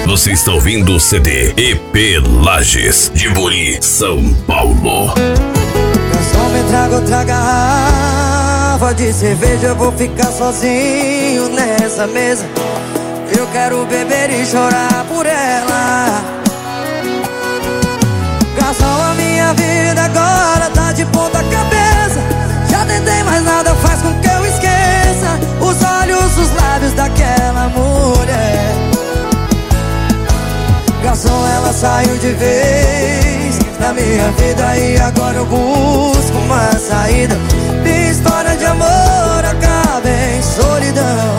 Você está ouvindo o CD EP Lages, de Buri, São Paulo. Garçom, me traga outra garrafa de cerveja. Eu vou ficar sozinho nessa mesa. Eu quero beber e chorar por ela. Garçom, a minha vida agora tá de ponta cabeça. Já tentei, mas nada faz com que eu esqueça os olhos, os lábios daquela mulher. Garçom, ela saiu de vez da minha vida e agora eu busco uma saída. Minha história de amor acaba em solidão.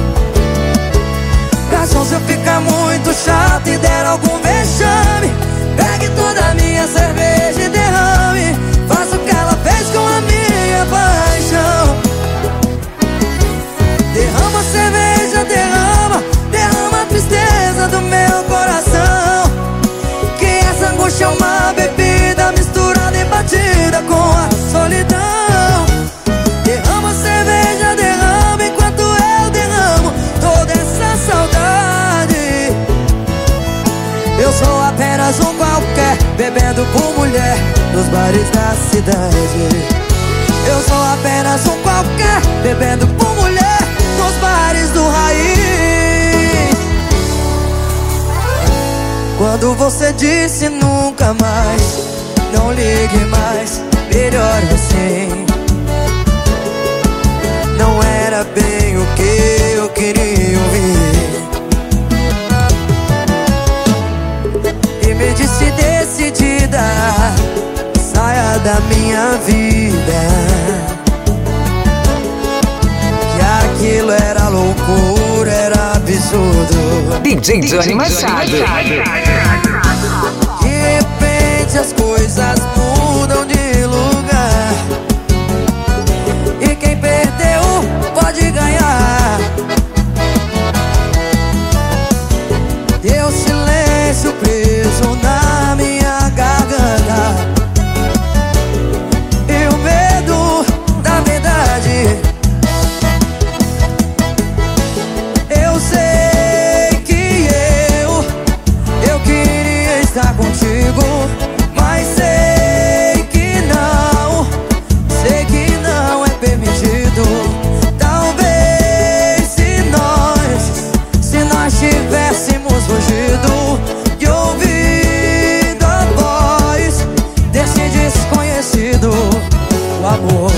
Garçom, se eu ficar muito chato e der algum vexame, pegue toda a minha cerveja e derrame. Faça o que ela fez com a minha paixão. Derrama a cerveja, derrama, derrama a tristeza do meu coração. Que essa angústia é uma bebida misturada e batida com a solidão. Derrama a cerveja, derrama enquanto eu derramo toda essa saudade. Eu sou apenas um qualquer, bebendo por mulher nos bares da cidade. Eu sou apenas um qualquer, bebendo por mulher nos bares do Raiz. Quando você disse nunca mais, não ligue mais, melhor assim. Não era bem o que eu queria ouvir. E me disse decidida, saia da minha vida. Que aquilo era loucura, era absurdo. DJ Johnny Machado. De repente as coisas mudam de lugar. E quem perdeu pode ganhar. Deu silêncio preso na minha garganta. E o medo da verdade. Eu sei que eu queria estar contigo, mas sei que não é permitido. Talvez se nós tivéssemos fugido e ouvido a voz desse desconhecido, o amor.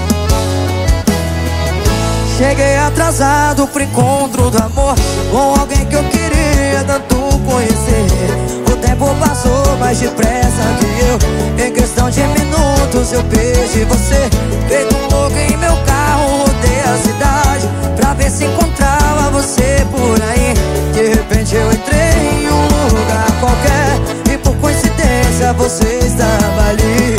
Cheguei atrasado pro encontro do amor com alguém que eu queria tanto conhecer. O tempo passou mais depressa que eu. Em questão de minutos eu perdi você. Feito um louco em meu carro, rodei a cidade pra ver se encontrava você por aí. De repente eu entrei em um lugar qualquer e por coincidência você estava ali.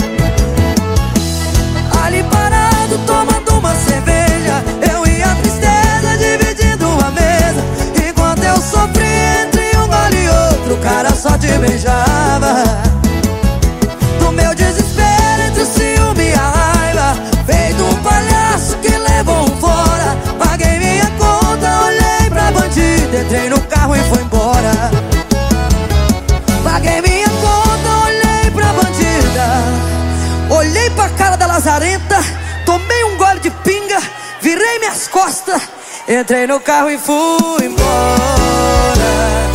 Ali parado, tomando uma cerveja, eu e a tristeza dividindo a mesa. Enquanto eu sofri entre um gole e outro, o cara só te beijava. Do meu desespero entre o ciúme e a raiva, feito um palhaço que levou um fora. Paguei minha conta, olhei pra bandida, entrei no carro e fui embora. Paguei minha conta, olhei pra bandida, olhei pra cara da lazarenta, tomei um gole de pinga, virei minhas costas, entrei no carro e fui embora.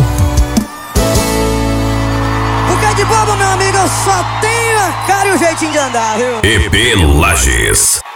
Porque de bobo, meu amigo, eu só tenho a cara e o jeitinho de andar, viu? EP Lages.